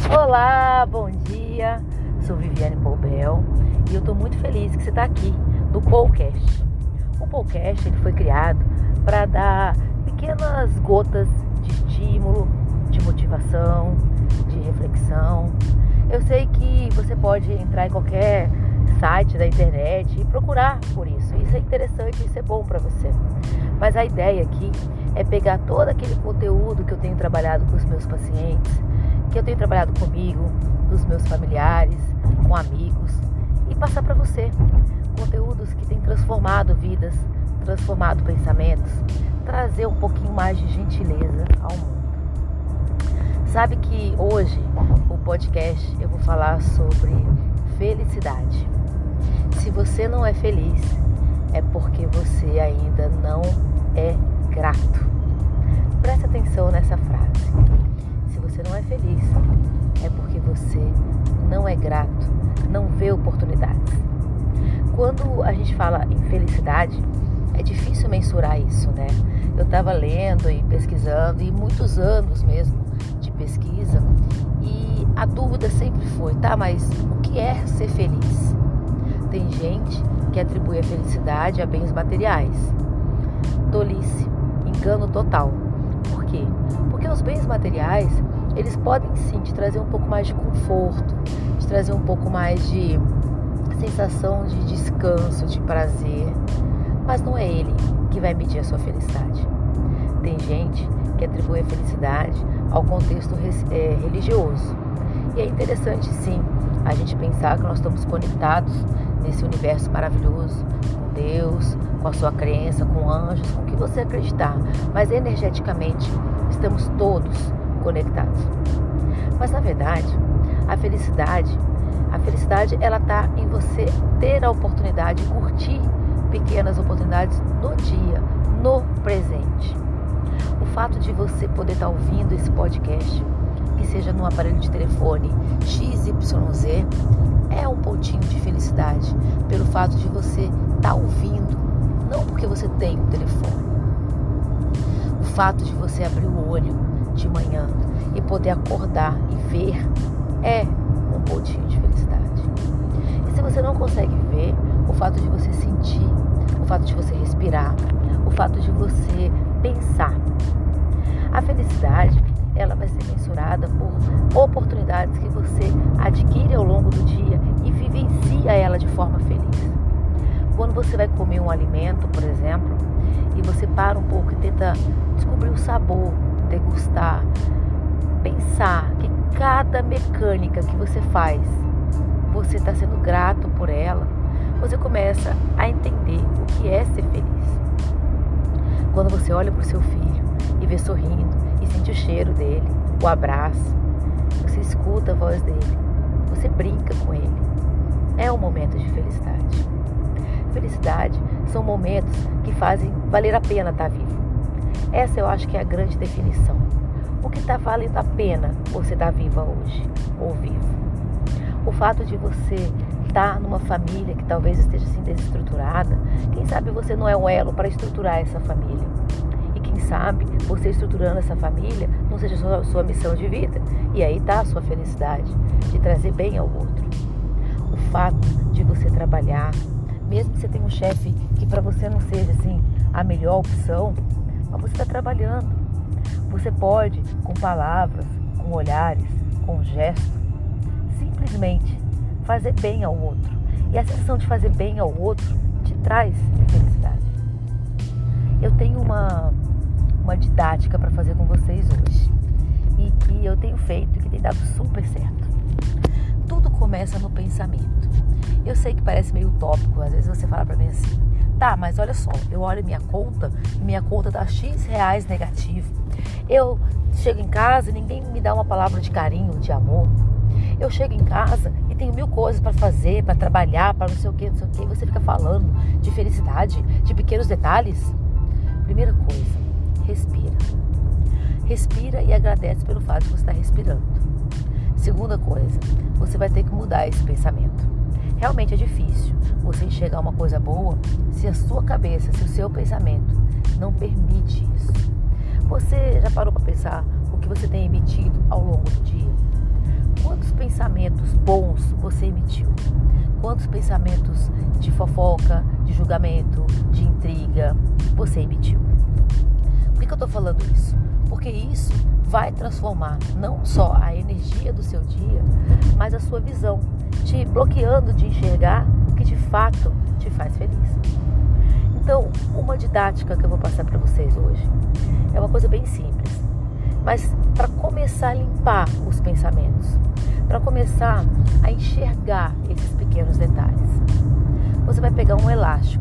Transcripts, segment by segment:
Olá, bom dia, sou Viviane Poubel e eu estou muito feliz que você está aqui no podcast. O podcast ele foi criado para dar pequenas gotas de estímulo, de motivação, de reflexão. Eu sei que você pode entrar em qualquer site da internet e procurar por isso. Isso é interessante, isso é bom para você. Mas a ideia aqui é pegar todo aquele conteúdo que eu tenho trabalhado com os meus pacientes, que eu tenho trabalhado comigo, com os meus familiares, com amigos, e passar para você conteúdos que têm transformado vidas, transformado pensamentos, trazer um pouquinho mais de gentileza ao mundo. Sabe que hoje o podcast eu vou falar sobre felicidade. Se você não é feliz, é porque você ainda não é grato. Preste atenção nessa frase. Se você não é feliz, é porque você não é grato, não vê oportunidades. Quando a gente fala em felicidade, é difícil mensurar isso, né? Eu estava lendo e pesquisando, e muitos anos mesmo de pesquisa, e a dúvida sempre foi, mas o que é ser feliz? Tem gente que atribui a felicidade a bens materiais. Tolice, engano total. Por quê? Porque os bens materiais, eles podem sim te trazer um pouco mais de conforto, te trazer um pouco mais de sensação de descanso, de prazer, mas não é ele que vai medir a sua felicidade. Tem gente que atribui a felicidade ao contexto religioso. E é interessante sim a gente pensar que nós estamos conectados nesse universo maravilhoso, com Deus, com a sua crença, com anjos, com o que você acreditar. Mas energeticamente estamos todos conectados. Mas na verdade, a felicidade ela está em você ter a oportunidade de curtir pequenas oportunidades no dia, no presente. O fato de você poder estar ouvindo esse podcast, que seja num aparelho de telefone XYZ, é um pontinho de felicidade pelo fato de você estar ouvindo, não porque você tem um telefone. O fato de você abrir o olho de manhã e poder acordar e ver é um pontinho de felicidade. E se você não consegue ver, o fato de você sentir, o fato de você respirar, o fato de você pensar. A felicidade, ela vai ser mensurada por oportunidades que você adquire ao longo do dia e vivencia ela de forma feliz. Quando você vai comer um alimento, por exemplo, e você para um pouco e tenta descobrir o sabor, degustar, pensar que cada mecânica que você faz, você está sendo grato por ela, você começa a entender o que é ser feliz. Quando você olha para o seu filho e vê sorrindo e sente o cheiro dele, o abraço, você escuta a voz dele, você brinca com ele, é um momento de felicidade. Felicidade são momentos que fazem valer a pena estar vivo. Essa eu acho que é a grande definição. O que está valendo a pena você estar viva hoje, ou vivo? O fato de você estar numa família que talvez esteja assim desestruturada, quem sabe você não é um elo para estruturar essa família. E quem sabe você estruturando essa família não seja sua missão de vida. E aí está a sua felicidade, de trazer bem ao outro. O fato de você trabalhar, mesmo que você tenha um chefe que para você não seja assim a melhor opção, mas você está trabalhando. Você pode, com palavras, com olhares, com gestos, simplesmente fazer bem ao outro. E a sensação de fazer bem ao outro te traz felicidade. Eu tenho uma didática para fazer com vocês hoje. E que eu tenho feito e que tem dado super certo. Tudo começa no pensamento. Eu sei que parece meio utópico. Às vezes você fala para mim assim, mas olha só, eu olho minha conta dá X reais negativo. Eu chego em casa e ninguém me dá uma palavra de carinho, de amor. Eu chego em casa e tenho 1000 coisas para fazer, para trabalhar, para não sei o que. E você fica falando de felicidade, de pequenos detalhes. Primeira coisa, respira. Respira e agradece pelo fato de você estar respirando. Segunda coisa, você vai ter que mudar esse pensamento. Realmente é difícil você enxergar uma coisa boa se a sua cabeça, se o seu pensamento não permite isso. Você já parou para pensar o que você tem emitido ao longo do dia? Quantos pensamentos bons você emitiu? Quantos pensamentos de fofoca, de julgamento, de intriga você emitiu? Por que eu estou falando isso? Porque isso vai transformar não só a energia do seu dia, mas a sua visão, te bloqueando de enxergar o que de fato te faz feliz. Então, uma didática que eu vou passar para vocês hoje é uma coisa bem simples, mas para começar a limpar os pensamentos, para começar a enxergar esses pequenos detalhes, você vai pegar um elástico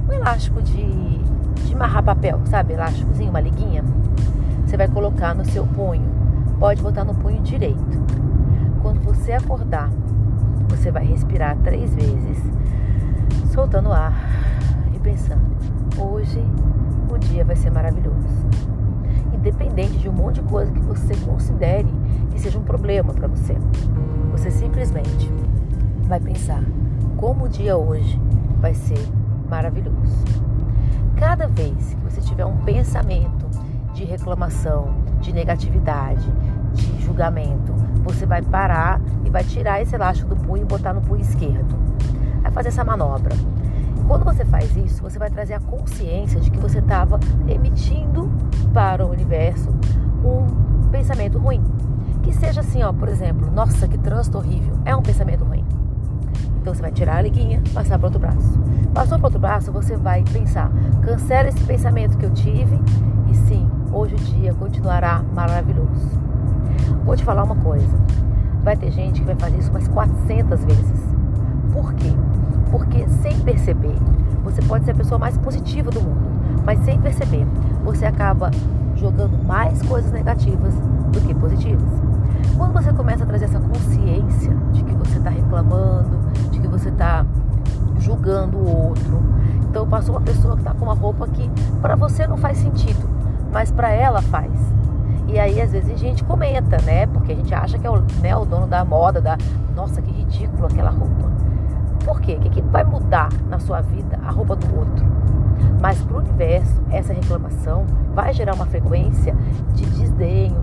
de amarrar papel, sabe? Elásticozinho, uma liguinha. Você vai colocar no seu punho, pode botar no punho direito. Quando você acordar, você vai respirar 3 vezes, soltando o ar e pensando: hoje o dia vai ser maravilhoso. Independente de um monte de coisa que você considere que seja um problema para você, você simplesmente vai pensar como o dia hoje vai ser maravilhoso. Cada vez que você tiver um pensamento de reclamação, de negatividade, de julgamento, você vai parar e vai tirar esse elástico do punho e botar no punho esquerdo. Vai fazer essa manobra. Quando você faz isso, você vai trazer a consciência de que você estava emitindo para o universo um pensamento ruim. Que seja assim, por exemplo, nossa, que trânsito horrível. É um pensamento ruim. Então você vai tirar a liguinha, passar para outro braço. Passou para outro braço, você vai pensar: cancela esse pensamento que eu tive e sim, hoje o dia continuará maravilhoso. Vou te falar uma coisa: vai ter gente que vai fazer isso umas 400 vezes. Por quê? Porque sem perceber, você pode ser a pessoa mais positiva do mundo, mas sem perceber, você acaba jogando mais coisas negativas do que positivas. Quando você começa a trazer essa consciência de que você está reclamando, de que você está julgando o outro, então passou uma pessoa que está com uma roupa que para você não faz sentido, mas para ela faz. E aí às vezes a gente comenta, né? Porque a gente acha que é o dono da moda, nossa, que ridículo aquela roupa. Por quê? O que vai mudar na sua vida a roupa do outro? Mas para o universo, essa reclamação vai gerar uma frequência de desdenho,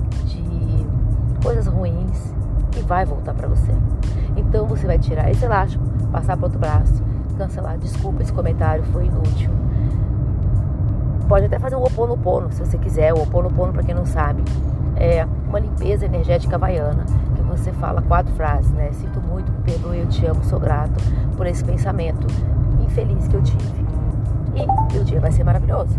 de coisas ruins e vai voltar para você. Então você vai tirar esse elástico, passar para outro braço, cancelar: desculpa, esse comentário foi inútil. Pode até fazer um Ho'oponopono, se você quiser. O Ho'oponopono, para quem não sabe, é uma limpeza energética havaiana, que você fala 4 frases, né? Sinto muito, me perdoe, eu te amo, sou grato por esse pensamento infeliz que eu tive. E o dia vai ser maravilhoso.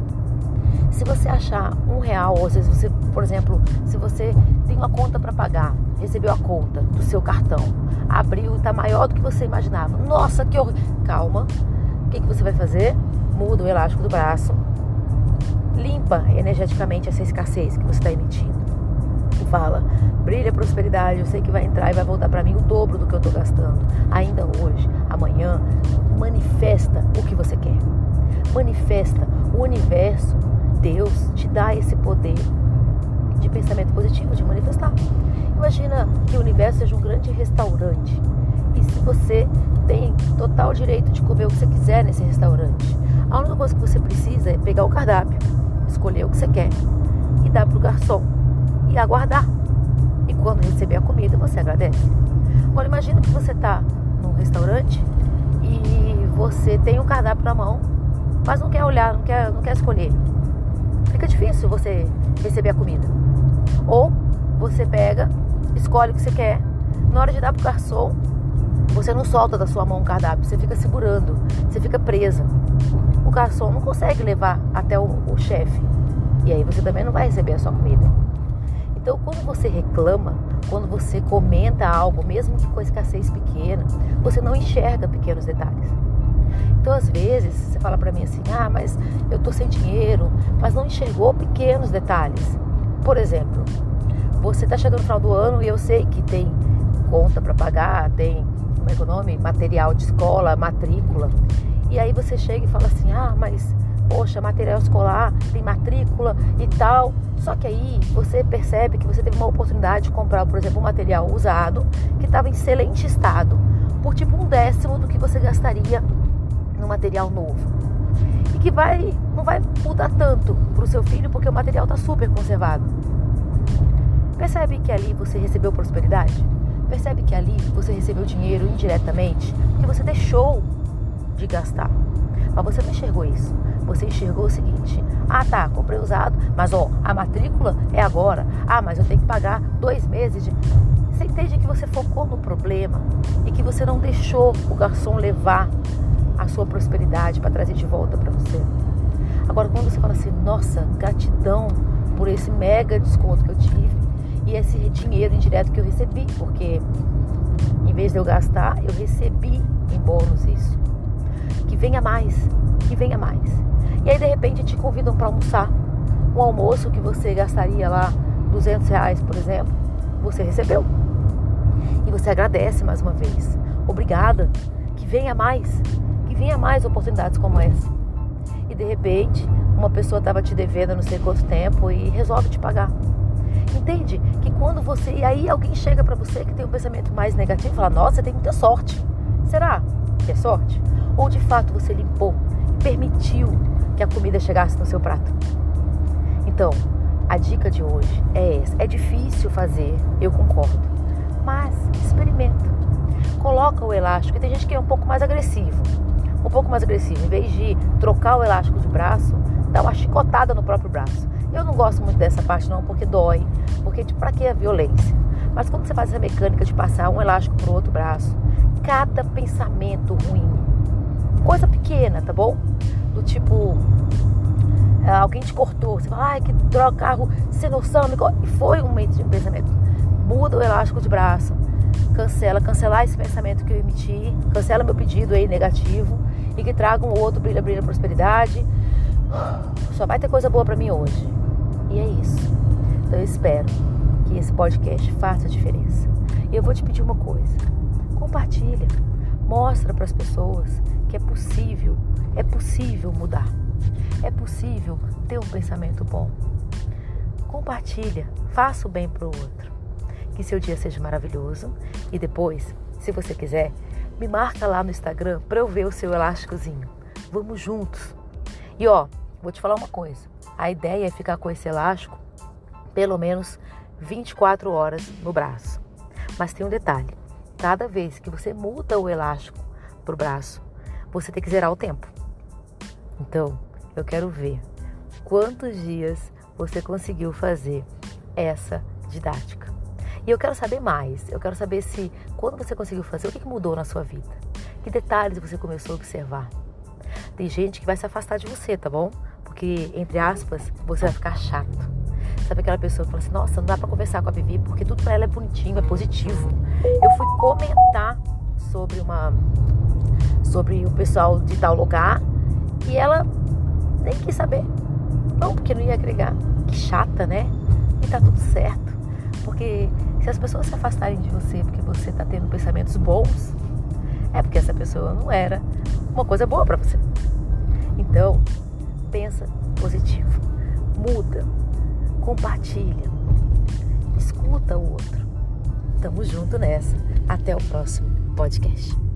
Se você achar R$1, ou às vezes você, por exemplo, se você tem uma conta para pagar, recebeu a conta do seu cartão, abriu e está maior do que você imaginava. Nossa, que horror! Calma. O que você vai fazer? Muda o elástico do braço, limpa energeticamente essa escassez que você está emitindo e fala: brilha prosperidade, eu sei que vai entrar e vai voltar para mim o dobro do que eu estou gastando, ainda hoje, amanhã. Manifesta o que você quer, manifesta. O universo, Deus, te dá esse poder de pensamento positivo, de manifestar. Imagina que o universo seja um grande restaurante e se você tem total direito de comer o que você quiser nesse restaurante, a única coisa que você precisa é pegar o cardápio, escolher o que você quer e dar para o garçom e aguardar. E quando receber a comida, você agradece. Agora imagina que você está num restaurante e você tem um cardápio na mão, mas não quer olhar, não quer escolher. Fica difícil você receber a comida. Ou você pega, escolhe o que você quer, na hora de dar para o garçom, você não solta da sua mão o cardápio, você fica segurando, você fica presa. O garçom não consegue levar até o chefe. E aí você também não vai receber a sua comida. Então, quando você reclama, quando você comenta algo, mesmo que com escassez pequena, você não enxerga pequenos detalhes. Então, às vezes, você fala pra mim assim: mas eu tô sem dinheiro, mas não enxergou pequenos detalhes. Por exemplo, você tá chegando no final do ano e eu sei que tem conta pra pagar, tem, como é que é o nome? Material de escola, matrícula. E aí você chega e fala assim: mas, poxa, material escolar, tem matrícula e tal. Só que aí você percebe que você teve uma oportunidade de comprar, por exemplo, um material usado que estava em excelente estado, por tipo 1/10 do que você gastaria no material novo. E que não vai mudar tanto para o seu filho, porque o material está super conservado. Percebe que ali você recebeu prosperidade? Percebe que ali você recebeu dinheiro indiretamente? Porque você deixou de gastar. Mas você não enxergou isso. Você enxergou o seguinte: ah, tá, comprei usado, mas a matrícula é agora. Ah, mas eu tenho que pagar 2 meses de... Você entende que você focou no problema e que você não deixou o garçom levar a sua prosperidade para trazer de volta para você. Agora, quando você fala assim, nossa, gratidão por esse mega desconto que eu tive e esse dinheiro indireto que eu recebi, porque em vez de eu gastar, eu recebi em bônus isso. Que venha mais, que venha mais. E aí, de repente, te convidam para almoçar. Um almoço que você gastaria lá R$200, por exemplo, você recebeu. E você agradece mais uma vez. Obrigada. Que venha mais oportunidades como essa. E de repente, uma pessoa estava te devendo não sei quanto tempo e resolve te pagar. Entende? Que quando você... E aí alguém chega para você que tem um pensamento mais negativo e fala, nossa, você tem muita sorte. Será que é sorte? Ou de fato você limpou e permitiu que a comida chegasse no seu prato? Então, a dica de hoje é essa. É difícil fazer, eu concordo. Mas experimenta. Coloca o elástico. E tem gente que é um pouco mais agressivo. Em vez de trocar o elástico de braço, dá uma chicotada no próprio braço. Eu não gosto muito dessa parte não, porque dói. Porque pra que a violência? Mas quando você faz essa mecânica de passar um elástico pro outro braço, cada pensamento ruim, coisa pequena, tá bom? Do tipo, alguém te cortou, você fala, ai, que droga, carro sem noção, e foi um pensamento. Muda o elástico de braço, cancelar esse pensamento que eu emiti, cancela meu pedido aí negativo e que traga um outro brilha, prosperidade. Só vai ter coisa boa pra mim hoje. E é isso. Então eu espero que esse podcast faça a diferença. E eu vou te pedir uma coisa. Compartilha. Mostra para as pessoas que é possível mudar. É possível ter um pensamento bom. Compartilha. Faça o bem pro outro. Que seu dia seja maravilhoso. E depois, se você quiser, me marca lá no Instagram para eu ver o seu elásticozinho. Vamos juntos. E vou te falar uma coisa. A ideia é ficar com esse elástico pelo menos 24 horas no braço. Mas tem um detalhe. Cada vez que você muda o elástico pro braço, você tem que zerar o tempo. Então, eu quero ver quantos dias você conseguiu fazer essa didática. E eu quero saber mais. Eu quero saber se, quando você conseguiu fazer, o que mudou na sua vida? Que detalhes você começou a observar? Tem gente que vai se afastar de você, tá bom? Porque, entre aspas, você vai ficar chato. Sabe aquela pessoa que fala assim, nossa, não dá pra conversar com a Vivi porque tudo pra ela é bonitinho, é positivo. Eu fui comentar sobre o pessoal de tal lugar e ela nem quis saber. Não, porque não ia agregar. Que chata, né? E tá tudo certo. Porque se as pessoas se afastarem de você porque você tá tendo pensamentos bons, é porque essa pessoa não era uma coisa boa pra você. Então, pensa positivo. Muda. Compartilha. Escuta o outro. Tamo junto nessa. Até o próximo podcast.